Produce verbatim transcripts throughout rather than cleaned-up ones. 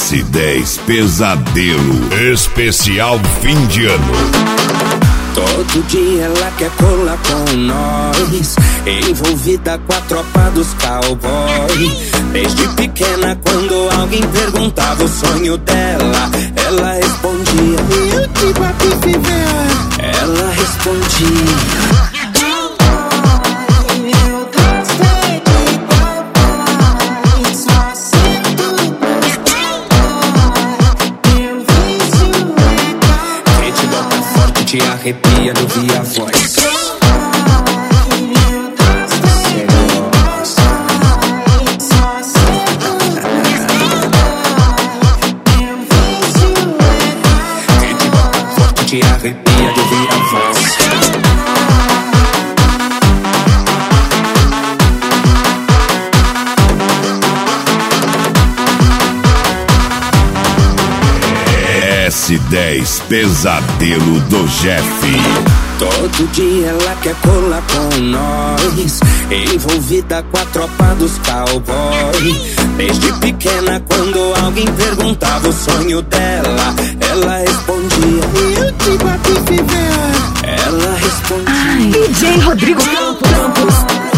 S dez Pesadelo especial fim de ano. Todo dia ela quer colar com nós, envolvida com a tropa dos cowboy. Desde pequena, quando alguém perguntava o sonho dela, ela respondia: eu te bati, filha. Ela respondia: te arrepia de ouvir a voz. Cê gosta. Quem te bota forte te arrepia de ouvir a voz. S dez Pesadelo do Jeff. Todo dia ela quer colar com nós, envolvida com a tropa dos cowboy. Desde pequena, quando alguém perguntava o sonho dela, ela respondia: eu te bati, filha. Ela respondia: ai, D J Rodrigo Campos.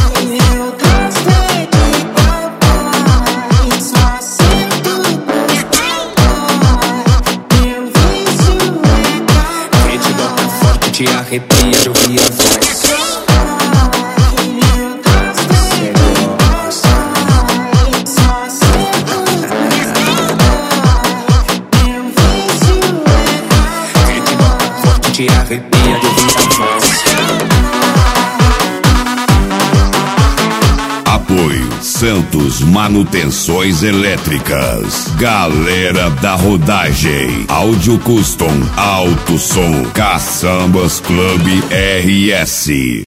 te arrepia de ouvir a voz. Cê gosta. Quem te bota forte te arrepia de ouvir a voz. Apoio Santos Manutenções Elétricas. Galera da Rodagem. Áudio Custom, Alto Som, Caçambas Club R S.